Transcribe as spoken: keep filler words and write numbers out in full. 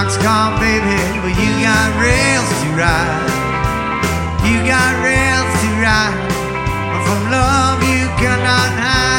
boxcar, baby, but you got rails to ride. You got rails to ride, but from love you cannot hide.